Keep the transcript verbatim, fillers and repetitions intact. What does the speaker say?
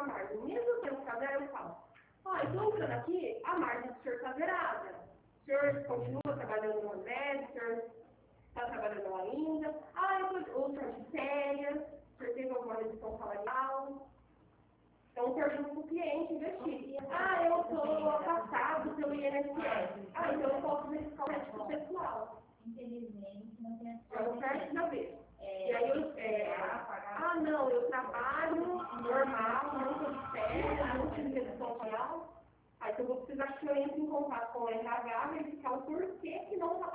a margem. Mesmo que eu ficar zero, eu falo, ó, então usando aqui, a margem do senhor está zerada. O senhor continua trabalhando no André, o senhor está trabalhando ainda. Ah, eu tô, ou senhor de férias, o senhor teve alguma redução salarial. Então, pergunta para o cliente investir. Ah, eu estou afastado pelo I N S S. Ah, então eu posso verificar o médico pessoal. Infelizmente, não tem Eu não quero saber. É, e aí eu, é, ah, não, eu trabalho normal, não estou de férias, não tive redução salarial. Aí eu vou precisar que o senhor entre em contato com o R H, verificar o porquê que não está